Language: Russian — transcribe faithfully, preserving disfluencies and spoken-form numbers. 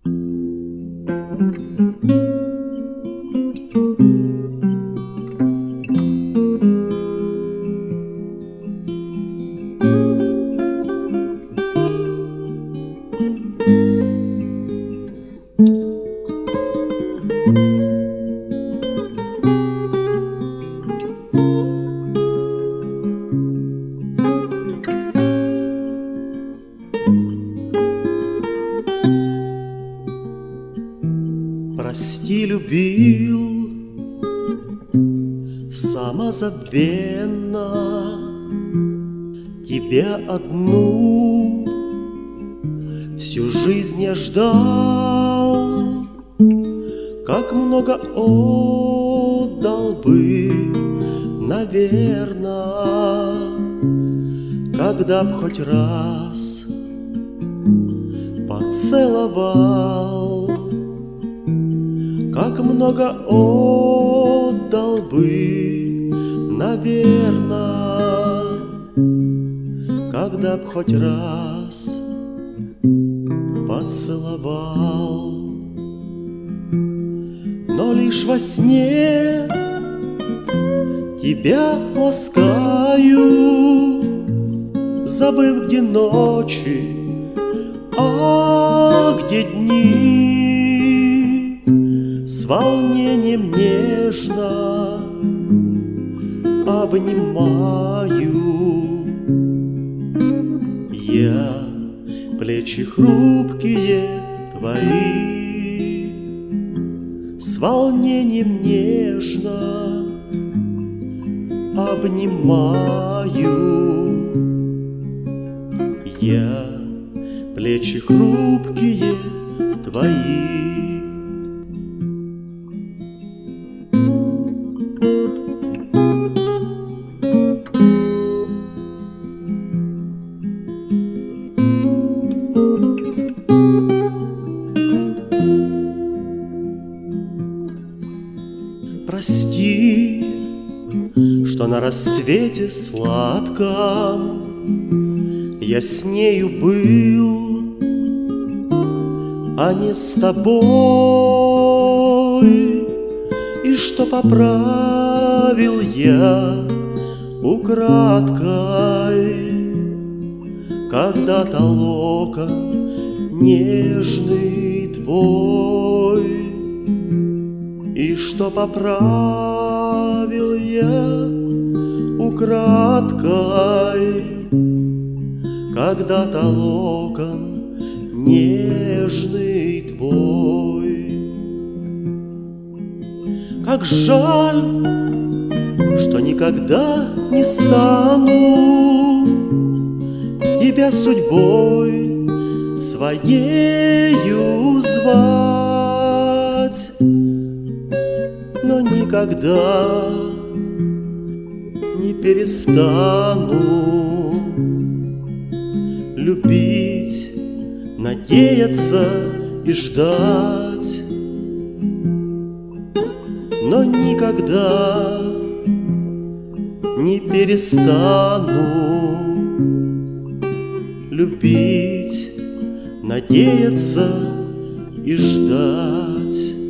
Прости, любил самозабвенно тебя одну. Всю жизнь я ждал, как много отдал бы, наверно, когда б хоть раз поцеловал. Как много отдал бы, наверно, когда б хоть раз поцеловал. Но лишь во сне тебя ласкаю, забыв, где ночи, а где дни. С волнением нежно обнимаю я плечи хрупкие твои. С волнением нежно обнимаю я плечи хрупкие твои. Прости, что на рассвете сладком я с нею был, а не с тобой, и что поправил я украдкой когда-то локон нежный твой. И что поправил я украдкой когда-то локон нежный твой. Как жаль, что никогда не стану тебя судьбой своею звать, но никогда не перестану любить, надеяться и ждать, но никогда не перестану любить, надеяться и ждать.